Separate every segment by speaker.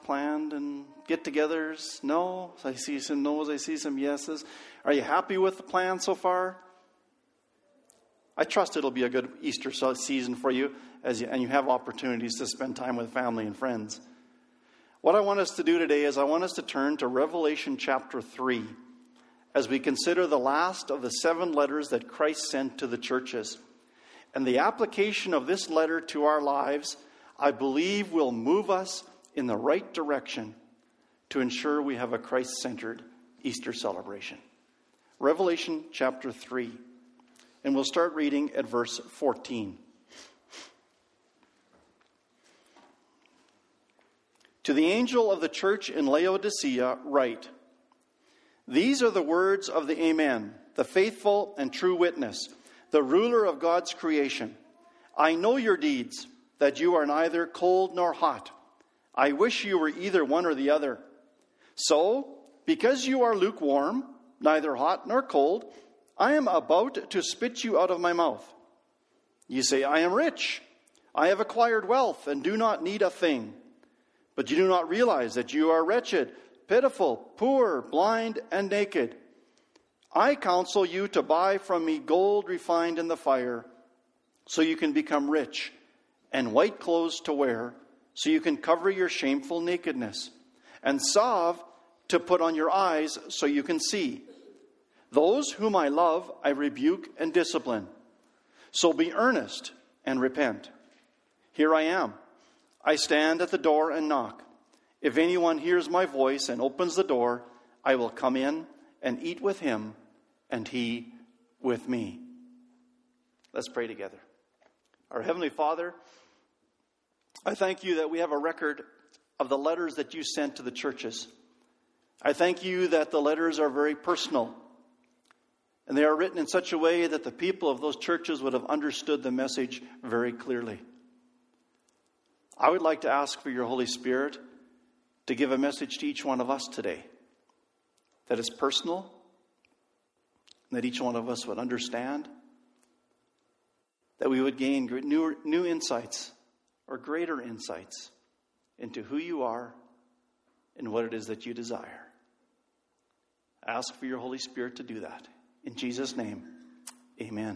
Speaker 1: planned and get-togethers? No? I see some no's, I see some yeses. Are you happy with the plan so far? I trust it'll be a good Easter season for you, and you have opportunities to spend time with family and friends. What I want us to do today is I want us to turn to Revelation chapter 3 as we consider the last of the 7 letters that Christ sent to the churches. And the application of this letter to our lives, I believe, will move us in the right direction to ensure we have a Christ-centered Easter celebration. Revelation chapter 3. And we'll start reading at verse 14. To the angel of the church in Laodicea write, These are the words of the Amen, the faithful and true witness, the ruler of God's creation. I know your deeds, that you are neither cold nor hot. I wish you were either one or the other. So, because you are lukewarm, neither hot nor cold, I am about to spit you out of my mouth. You say, I am rich. I have acquired wealth and do not need a thing. But you do not realize that you are wretched, pitiful, poor, blind, and naked. I counsel you to buy from me gold refined in the fire, so you can become rich, and white clothes to wear, so you can cover your shameful nakedness, and salve to put on your eyes, so you can see. Those whom I love, I rebuke and discipline. So be earnest and repent. Here I am. I stand at the door and knock. If anyone hears my voice and opens the door, I will come in and eat with him, and he with me. Let's pray together. Our Heavenly Father, I thank you that we have a record of the letters that you sent to the churches. I thank you that the letters are very personal, and they are written in such a way that the people of those churches would have understood the message very clearly. I would like to ask for your Holy Spirit to give a message to each one of us today that is personal, that each one of us would understand, that we would gain new insights or greater insights into who you are and what it is that you desire. Ask for your Holy Spirit to do that. In Jesus' name, amen.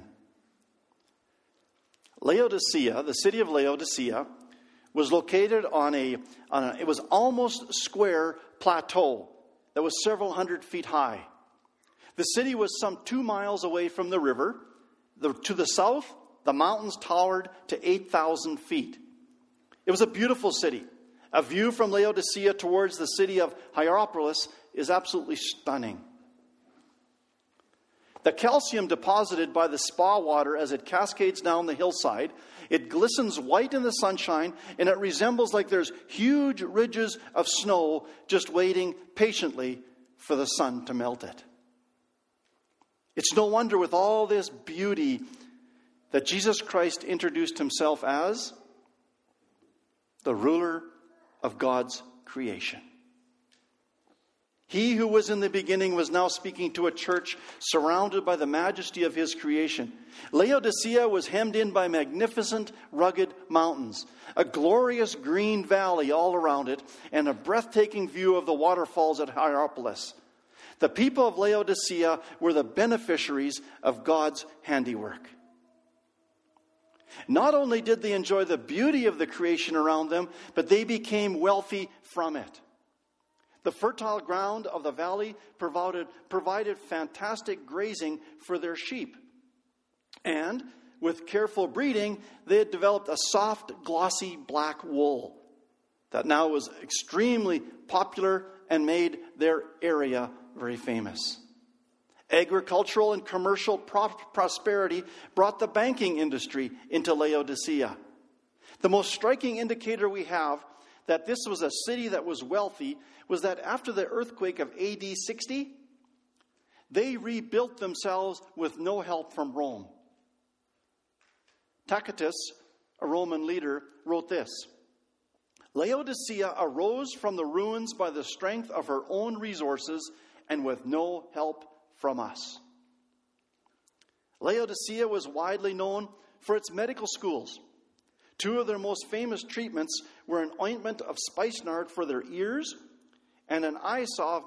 Speaker 1: Laodicea, the city of Laodicea, was located on it was almost square plateau that was several hundred feet high. The city was some 2 miles away from the river. To the south, the mountains towered to 8,000 feet. It was a beautiful city. A view from Laodicea towards the city of Hierapolis is absolutely stunning. The calcium deposited by the spa water as it cascades down the hillside, it glistens white in the sunshine, and it resembles like there's huge ridges of snow just waiting patiently for the sun to melt it. It's no wonder with all this beauty that Jesus Christ introduced himself as the ruler of God's creation. He who was in the beginning was now speaking to a church surrounded by the majesty of his creation. Laodicea was hemmed in by magnificent, rugged mountains, a glorious green valley all around it, and a breathtaking view of the waterfalls at Hierapolis. The people of Laodicea were the beneficiaries of God's handiwork. Not only did they enjoy the beauty of the creation around them, but they became wealthy from it. The fertile ground of the valley provided fantastic grazing for their sheep. And with careful breeding, they had developed a soft, glossy black wool that now was extremely popular and made their area very famous. Agricultural and commercial prosperity brought the banking industry into Laodicea. The most striking indicator we have that this was a city that was wealthy was that after the earthquake of AD 60, they rebuilt themselves with no help from Rome. Tacitus, a Roman leader, wrote this: Laodicea arose from the ruins by the strength of her own resources and with no help from us. Laodicea was widely known for its medical schools. Two of their most famous treatments were an ointment of spikenard for their ears and an eye salve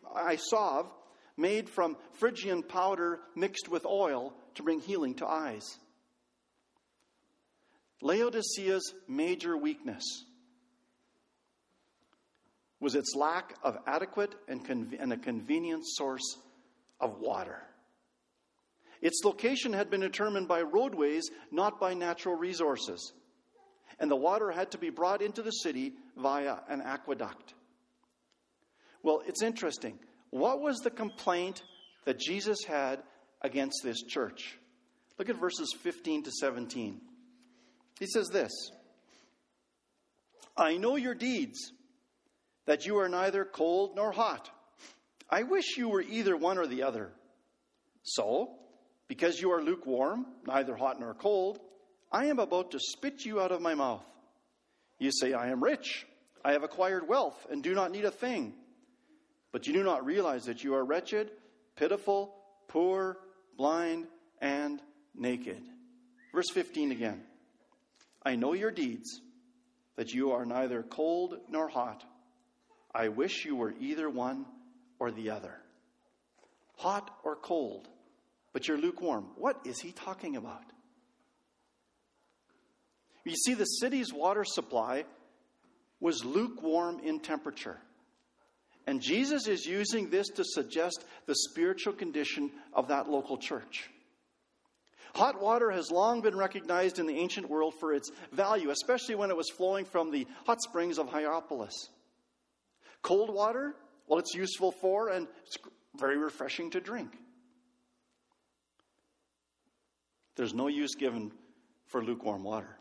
Speaker 1: made from Phrygian powder mixed with oil to bring healing to eyes. Laodicea's major weakness was its lack of adequate and a convenient source of water. Its location had been determined by roadways, not by natural resources. And the water had to be brought into the city via an aqueduct. Well, it's interesting. What was the complaint that Jesus had against this church? Look at verses 15 to 17. He says this, I know your deeds, that you are neither cold nor hot. I wish you were either one or the other. So, because you are lukewarm, neither hot nor cold, I am about to spit you out of my mouth. You say, I am rich, I have acquired wealth, and do not need a thing. But you do not realize that you are wretched, pitiful, poor, blind, and naked. Verse 15 again. I know your deeds, that you are neither cold nor hot. I wish you were either one or the other. Hot or cold, but you're lukewarm. What is he talking about? You see, the city's water supply was lukewarm in temperature. And Jesus is using this to suggest the spiritual condition of that local church. Hot water has long been recognized in the ancient world for its value, especially when it was flowing from the hot springs of Hierapolis. Cold water, well, it's useful for and it's very refreshing to drink. There's no use given for lukewarm water.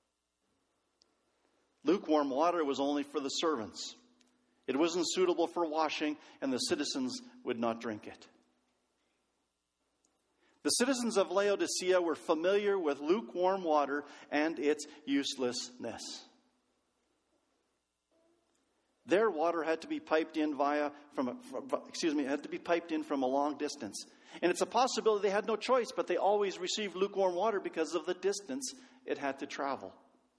Speaker 1: Lukewarm water was only for the servants. It wasn't suitable for washing, and the citizens would not drink it. The citizens of Laodicea were familiar with lukewarm water and its uselessness. Their water had to be piped in from a long distance. And it's a possibility they had no choice, but they always received lukewarm water because of the distance it had to travel.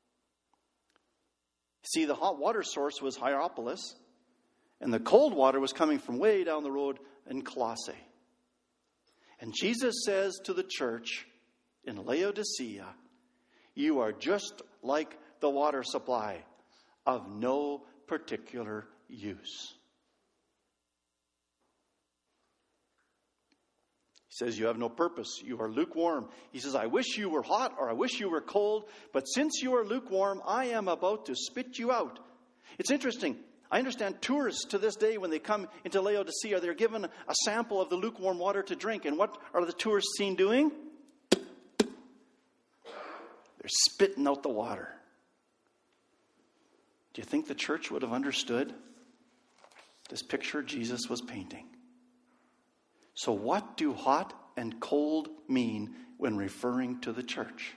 Speaker 1: See, the hot water source was Hierapolis, and the cold water was coming from way down the road in Colossae. And Jesus says to the church in Laodicea, you are just like the water supply of no particular use. He says, you have no purpose. You are lukewarm. He says, I wish you were hot or I wish you were cold, but since you are lukewarm, I am about to spit you out. It's interesting. I understand tourists to this day, when they come into Laodicea, they're given a sample of the lukewarm water to drink. And what are the tourists seen doing? They're spitting out the water. Do you think the church would have understood this picture Jesus was painting? So what do hot and cold mean when referring to the church?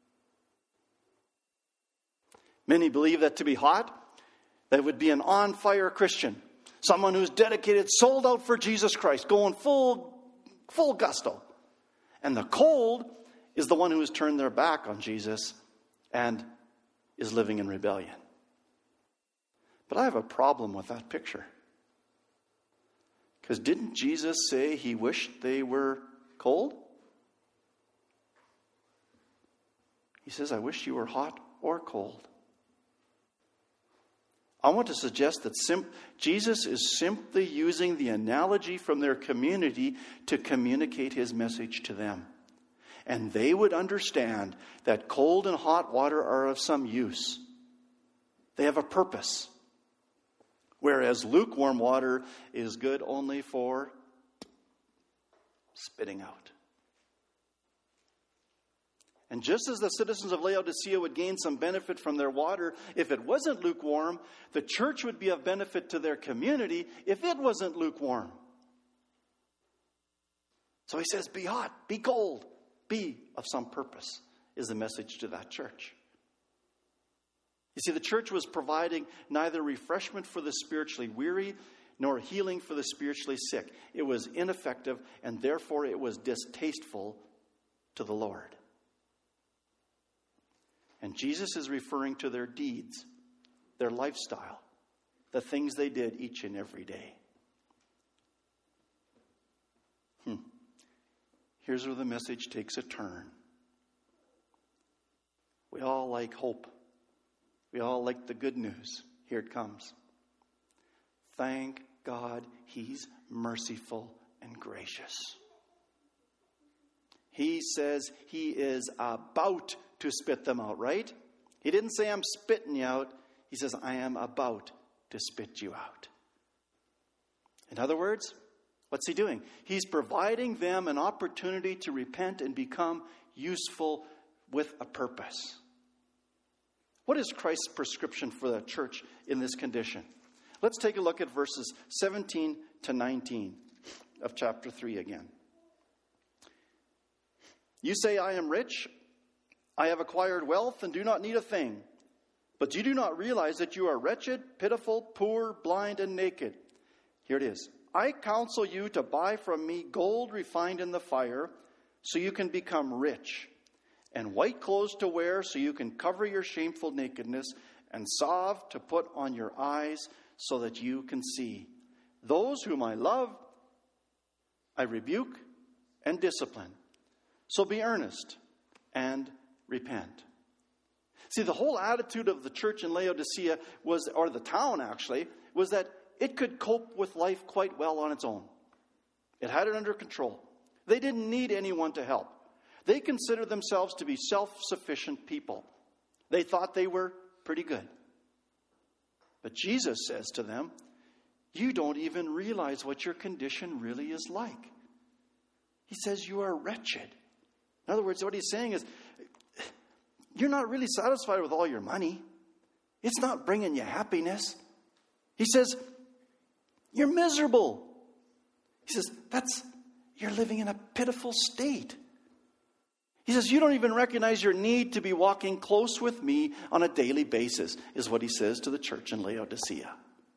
Speaker 1: Many believe that to be hot, that would be an on-fire Christian. Someone who's dedicated, sold out for Jesus Christ, going full gusto. And the cold is the one who has turned their back on Jesus and is living in rebellion. But I have a problem with that picture. Because didn't Jesus say he wished they were cold? He says, I wish you were hot or cold. I want to suggest that Jesus is simply using the analogy from their community to communicate his message to them. And they would understand that cold and hot water are of some use. They have a purpose. Whereas lukewarm water is good only for spitting out. And just as the citizens of Laodicea would gain some benefit from their water if it wasn't lukewarm, the church would be of benefit to their community if it wasn't lukewarm. So he says, be hot, be cold, be of some purpose, is the message to that church. You see, the church was providing neither refreshment for the spiritually weary nor healing for the spiritually sick. It was ineffective, and therefore it was distasteful to the Lord. And Jesus is referring to their deeds, their lifestyle, the things they did each and every day. Here's where the message takes a turn. We all like hope. We all like the good news. Here it comes. Thank God He's merciful and gracious. He says He is about to spit them out, right? He didn't say, I'm spitting you out. He says, I am about to spit you out. In other words, what's He doing? He's providing them an opportunity to repent and become useful with a purpose. What is Christ's prescription for the church in this condition? Let's take a look at verses 17 to 19 of chapter 3 again. You say, I am rich, I have acquired wealth and do not need a thing. But you do not realize that you are wretched, pitiful, poor, blind, and naked. Here it is. I counsel you to buy from me gold refined in the fire, so you can become rich, and white clothes to wear, so you can cover your shameful nakedness, and salve to put on your eyes, so that you can see. Those whom I love, I rebuke and discipline. So be earnest and repent. See, the whole attitude of the church in Laodicea was, or the town actually, was that it could cope with life quite well on its own. It had it under control. They didn't need anyone to help. They considered themselves to be self-sufficient people. They thought they were pretty good. But Jesus says to them, you don't even realize what your condition really is like. He says you are wretched. In other words, what He's saying is, you're not really satisfied with all your money. It's not bringing you happiness. He says, you're miserable. He says, you're living in a pitiful state. He says, you don't even recognize your need to be walking close with me on a daily basis, is what He says to the church in Laodicea.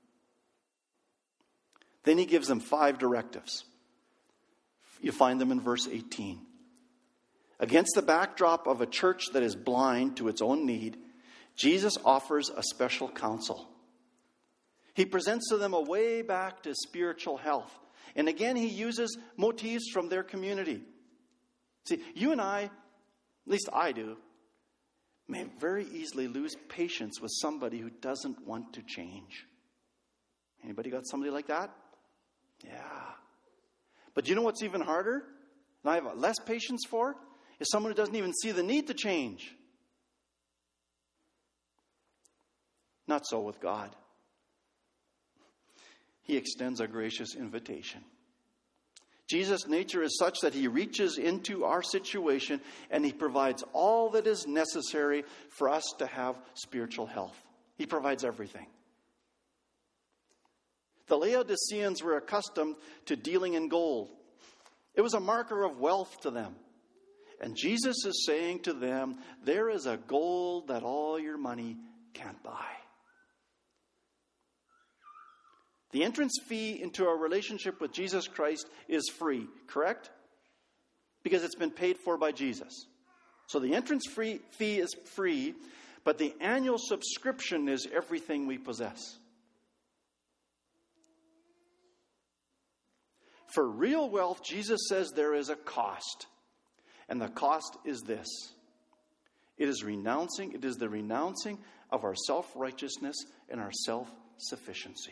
Speaker 1: Then He gives them 5 directives. You find them in verse 18. Against the backdrop of a church that is blind to its own need, Jesus offers a special counsel. He presents to them a way back to spiritual health. And again, He uses motifs from their community. See, you and I, at least I do, may very easily lose patience with somebody who doesn't want to change. Anybody got somebody like that? Yeah. But you know what's even harder, and I have less patience for, is someone who doesn't even see the need to change. Not so with God. He extends a gracious invitation. Jesus' nature is such that He reaches into our situation and He provides all that is necessary for us to have spiritual health. He provides everything. The Laodiceans were accustomed to dealing in gold. It was a marker of wealth to them. And Jesus is saying to them, there is a gold that all your money can't buy. The entrance fee into a relationship with Jesus Christ is free, correct? Because it's been paid for by Jesus. So the entrance fee is free, but the annual subscription is everything we possess. For real wealth, Jesus says there is a cost. And the cost is this. It is the renouncing of our self-righteousness and our self-sufficiency.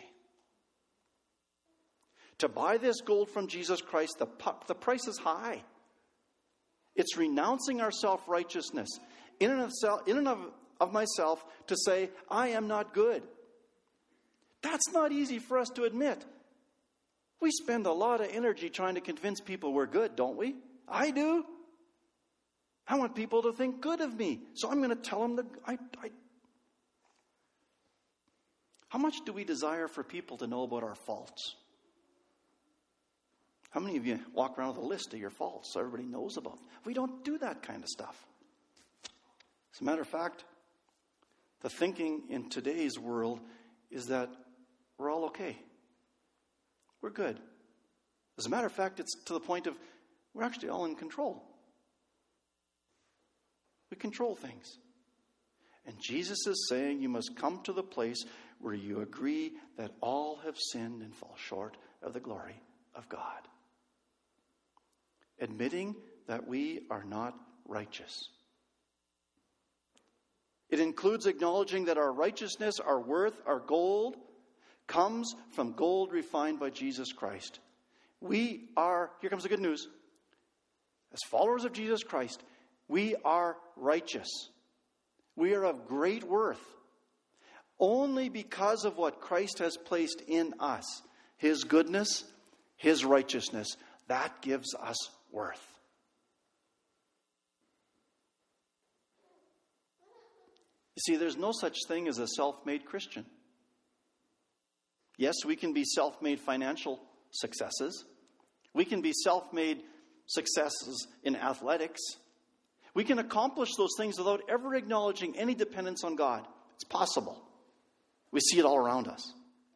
Speaker 1: To buy this gold from Jesus Christ, the price is high. It's renouncing our self-righteousness in and of myself to say, I am not good. That's not easy for us to admit. We spend a lot of energy trying to convince people we're good, don't we? I do. I want people to think good of me. So I'm going to tell them that How much do we desire for people to know about our faults? How many of you walk around with a list of your faults so everybody knows about them? We don't do that kind of stuff. As a matter of fact, the thinking in today's world is that we're all okay. We're good. As a matter of fact, it's to the point of we're actually all in control. We control things. And Jesus is saying you must come to the place where you agree that all have sinned and fall short of the glory of God. Admitting that we are not righteous. It includes acknowledging that our righteousness, our worth, our gold comes from gold refined by Jesus Christ. We are, here comes the good news, as followers of Jesus Christ, we are righteous. We are of great worth only because of what Christ has placed in us. His goodness, His righteousness, that gives us worth. You see, there's no such thing as a self-made Christian. Yes, we can be self-made financial successes. We can be self-made successes in athletics. We can accomplish those things without ever acknowledging any dependence on God. It's possible. We see it all around us.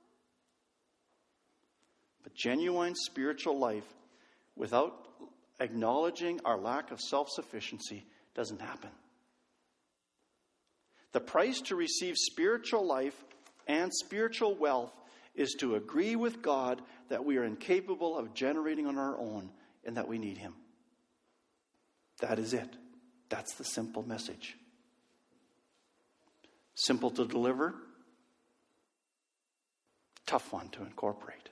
Speaker 1: But genuine spiritual life without acknowledging our lack of self-sufficiency doesn't happen. The price to receive spiritual life and spiritual wealth is to agree with God that we are incapable of generating on our own and that we need Him. That is it. That's the simple message. Simple to deliver, tough one to incorporate.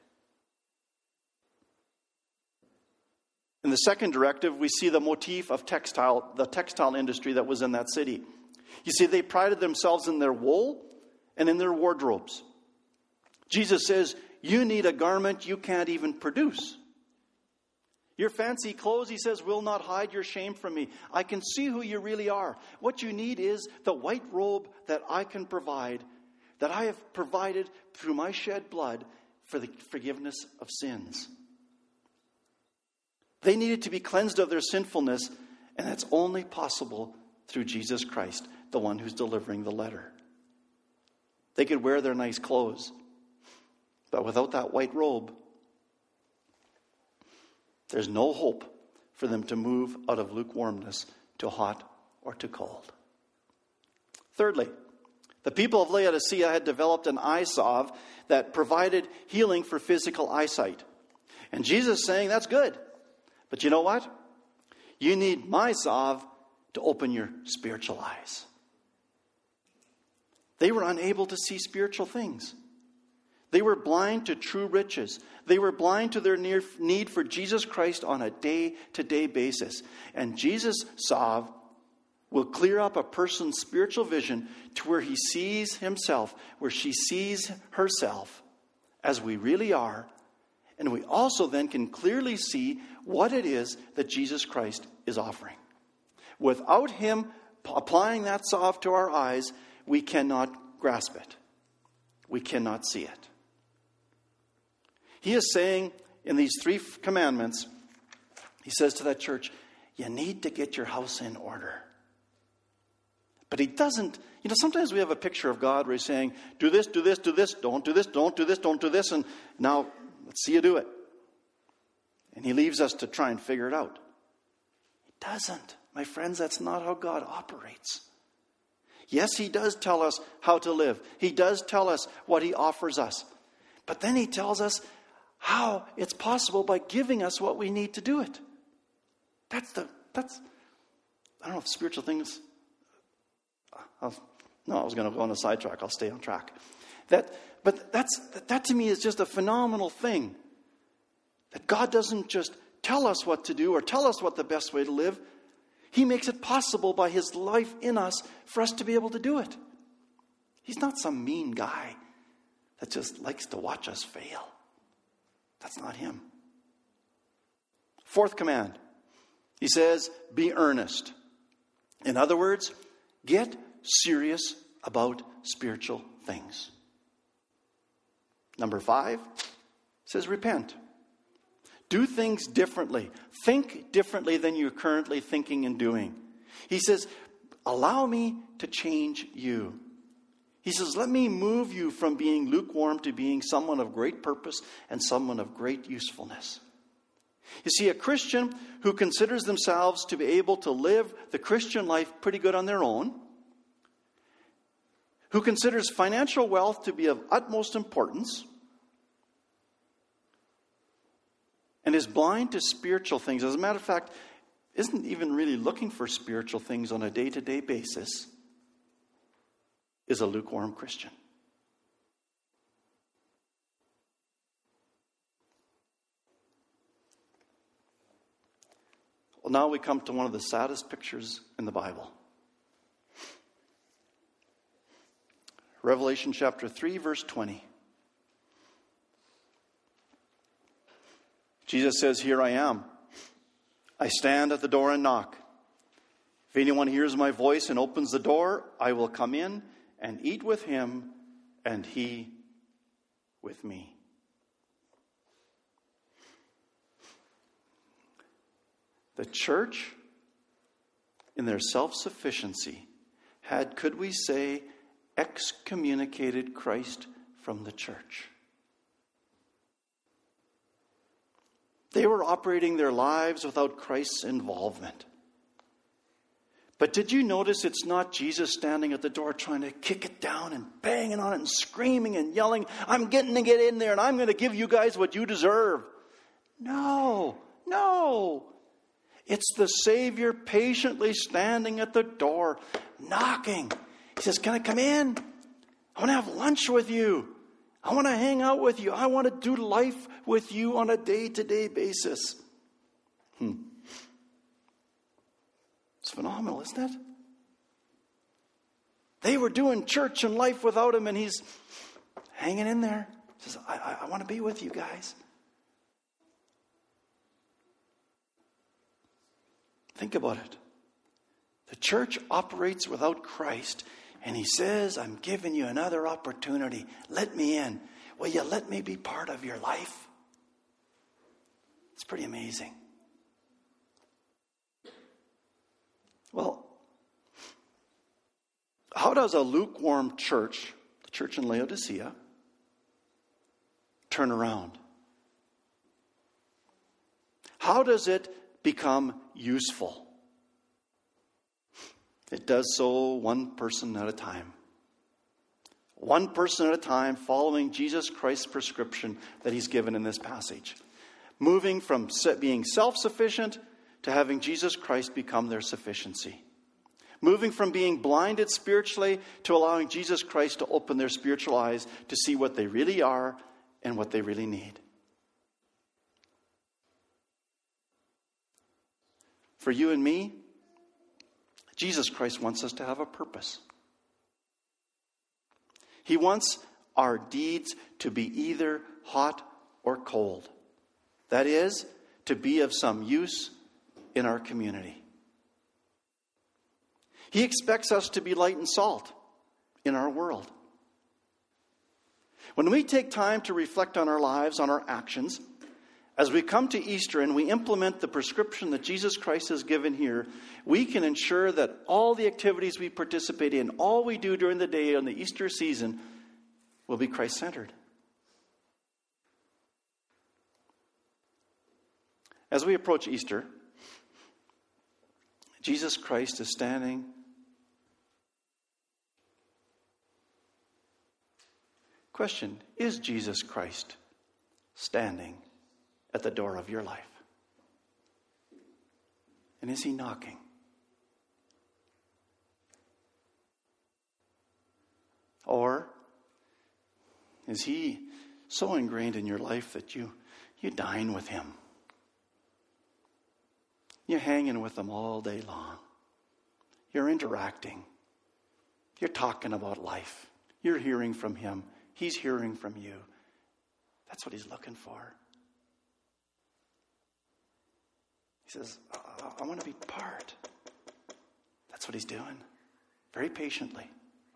Speaker 1: In the second directive, we see the motif of the textile industry that was in that city. You see, they prided themselves in their wool and in their wardrobes. Jesus says, you need a garment you can't even produce. Your fancy clothes, he says, will not hide your shame from me. I can see who you really are. What you need is the white robe that I can provide, that I have provided through my shed blood for the forgiveness of sins. They needed to be cleansed of their sinfulness, and that's only possible through Jesus Christ, the one who's delivering the letter. They could wear their nice clothes, but without that white robe, there's no hope for them to move out of lukewarmness to hot or to cold. Thirdly, the people of Laodicea had developed an eye salve that provided healing for physical eyesight. And Jesus is saying, that's good. But you know what? You need my salve to open your spiritual eyes. They were unable to see spiritual things. They were blind to true riches. They were blind to their need for Jesus Christ on a day-to-day basis. And Jesus' salve will clear up a person's spiritual vision to where he sees himself, where she sees herself as we really are. And we also then can clearly see what it is that Jesus Christ is offering. Without Him applying that salve to our eyes, we cannot grasp it. We cannot see it. He is saying in these 3 commandments, he says to that church, you need to get your house in order. But he doesn't, sometimes we have a picture of God where he's saying, do this, do this, do this, don't do this, don't do this, don't do this, and now let's see you do it. And he leaves us to try and figure it out. He doesn't. My friends, that's not how God operates. Yes, he does tell us how to live. He does tell us what he offers us. But then he tells us how it's possible by giving us what we need to do it. I don't know if spiritual things... I was going to go on a sidetrack. I'll stay on track. That to me is just a phenomenal thing. That God doesn't just tell us what to do or tell us what the best way to live. He makes it possible by his life in us for us to be able to do it. He's not some mean guy that just likes to watch us fail. That's not him. 4th command. He says, be earnest. In other words, get serious about spiritual things. Number 5 says repent. Do things differently. Think differently than you're currently thinking and doing. He says, allow me to change you. He says, let me move you from being lukewarm to being someone of great purpose and someone of great usefulness. You see, a Christian who considers themselves to be able to live the Christian life pretty good on their own who considers financial wealth to be of utmost importance, and is blind to spiritual things. As a matter of fact, isn't even really looking for spiritual things on a day-to-day basis, is a lukewarm Christian. Well, now we come to one of the saddest pictures in the Bible. Revelation chapter 3, verse 20. Jesus says, "Here I am. I stand at the door and knock. If anyone hears my voice and opens the door, I will come in and eat with him and he with me." The church, in their self-sufficiency, had, could we say, excommunicated Christ from the church. They were operating their lives without Christ's involvement. But did you notice it's not Jesus standing at the door trying to kick it down and banging on it and screaming and yelling, "I'm getting to get in there and I'm going to give you guys what you deserve." No. It's the Savior patiently standing at the door, knocking. He says, "Can I come in? I want to have lunch with you. I want to hang out with you. I want to do life with you on a day-to-day basis." It's phenomenal, isn't it? They were doing church and life without him, and he's hanging in there. He says, I want to be with you guys. Think about it. The church operates without Christ, and he says, "I'm giving you another opportunity. Let me in. Will you let me be part of your life?" It's pretty amazing. Well, how does a lukewarm church, the church in Laodicea, turn around? How does it become useful? It does so one person at a time. One person at a time, following Jesus Christ's prescription that he's given in this passage. Moving from being self-sufficient to having Jesus Christ become their sufficiency. Moving from being blinded spiritually to allowing Jesus Christ to open their spiritual eyes to see what they really are and what they really need. For you and me, Jesus Christ wants us to have a purpose. He wants our deeds to be either hot or cold. That is, to be of some use in our community. He expects us to be light and salt in our world. When we take time to reflect on our lives, on our actions, as we come to Easter and we implement the prescription that Jesus Christ has given here, we can ensure that all the activities we participate in, all we do during the day on the Easter season, will be Christ-centered. As we approach Easter, Jesus Christ is standing. Question, is Jesus Christ standing at the door of your life? And is he knocking? Or is he so ingrained in your life that you dine with him? You're hanging with him all day long. You're interacting. You're talking about life. You're hearing from him. He's hearing from you. That's what he's looking for. He says, I want to be part. That's what he's doing. Very patiently.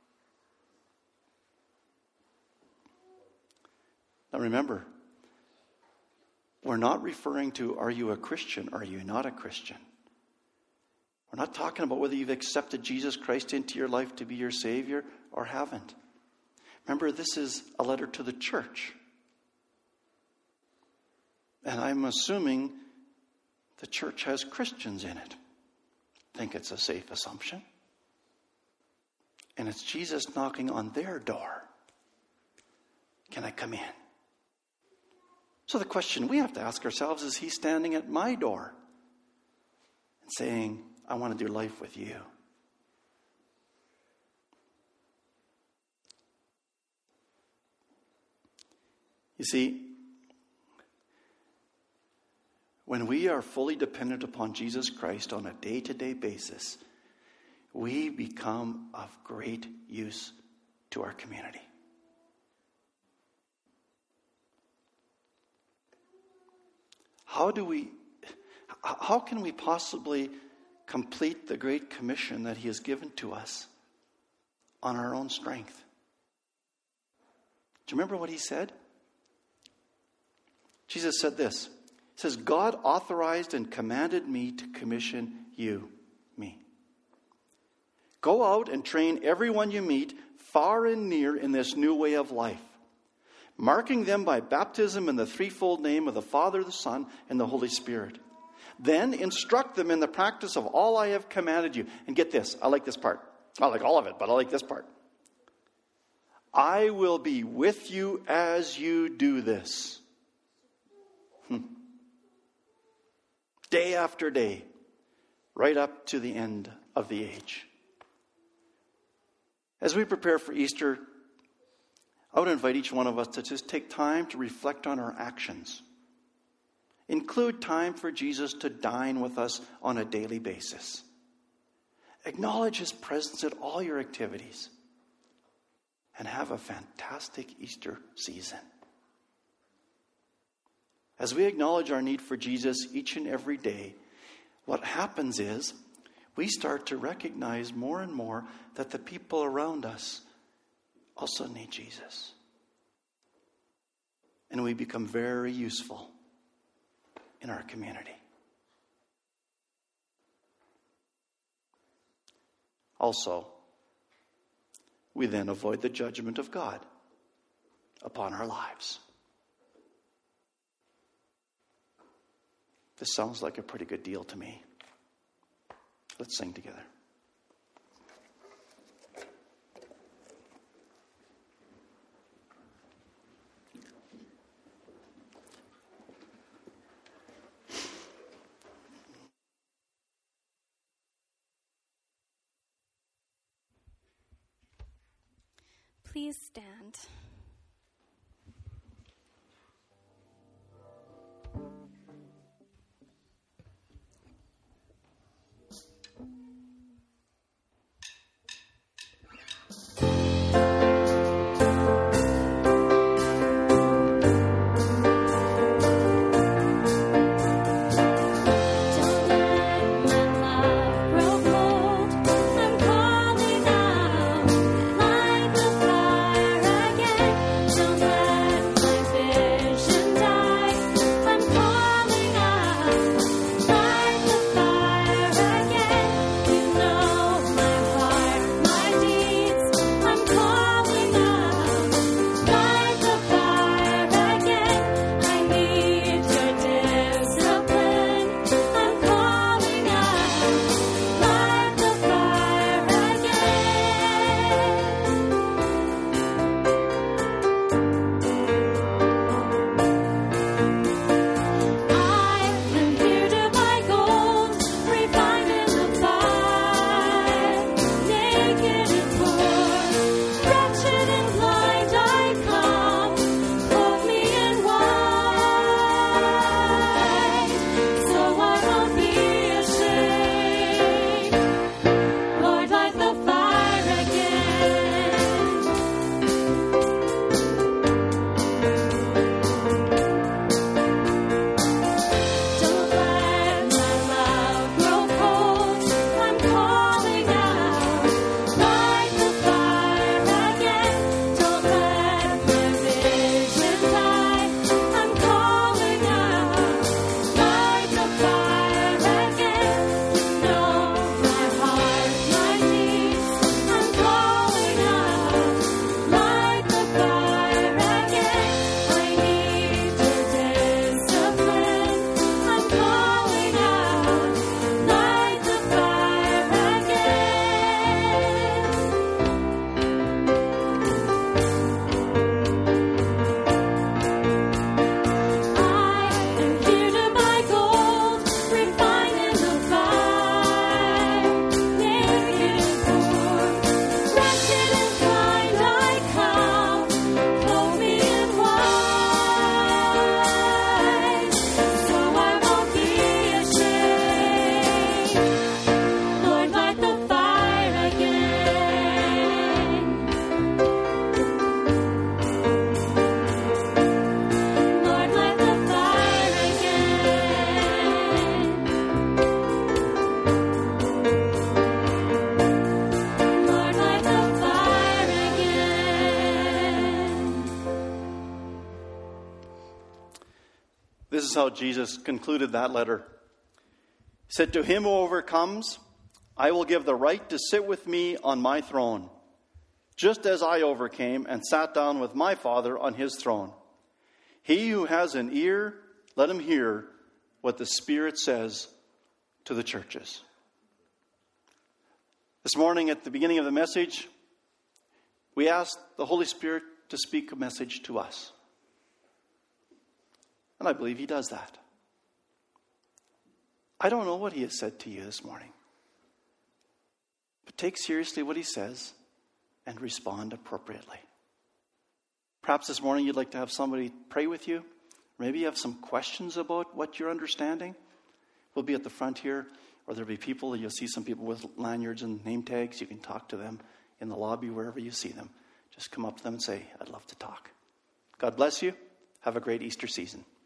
Speaker 1: Now remember, we're not referring to, are you a Christian? Are you not a Christian? We're not talking about whether you've accepted Jesus Christ into your life to be your Savior or haven't. Remember, this is a letter to the church. And I'm assuming the church has Christians in it. I think it's a safe assumption. and it's Jesus knocking on their door. Can I come in? So the question we have to ask ourselves is, he standing at my door and saying, I want to do life with you? You see, when we are fully dependent upon Jesus Christ on a day-to-day basis, we become of great use to our community. How can we possibly complete the Great Commission that he has given to us on our own strength? Do you remember what he said? Jesus said this. He says, God authorized and commanded me to commission you, me. Go out and train everyone you meet far and near in this new way of life, marking them by baptism in the threefold name of the Father, the Son, and the Holy Spirit. Then instruct them in the practice of all I have commanded you. And get this, I like this part. I like all of it, but I like this part. I will be with you as you do this. Day after day, right up to the end of the age. As we prepare for Easter, I would invite each one of us to just take time to reflect on our actions. Include time for Jesus to dine with us on a daily basis. Acknowledge his presence at all your activities. And have a fantastic Easter season. As we acknowledge our need for Jesus each and every day, what happens is we start to recognize more and more that the people around us also need Jesus. And we become very useful in our community. Also, we then avoid the judgment of God upon our lives. This sounds like a pretty good deal to me. Let's sing together.
Speaker 2: Please stand.
Speaker 3: Again.
Speaker 1: This is how Jesus concluded that letter. He said, "To him who overcomes, I will give the right to sit with me on my throne, just as I overcame and sat down with my Father on his throne. He who has an ear, let him hear what the Spirit says to the churches." This morning at the beginning of the message, we asked the Holy Spirit to speak a message to us. And I believe he does that. I don't know what he has said to you this morning. But take seriously what he says and respond appropriately. Perhaps this morning you'd like to have somebody pray with you. Maybe you have some questions about what you're understanding. We'll be at the front here, or there'll be people, you'll see some people with lanyards and name tags. You can talk to them in the lobby, wherever you see them. Just come up to them and say, "I'd love to talk." God bless you. Have a great Easter season.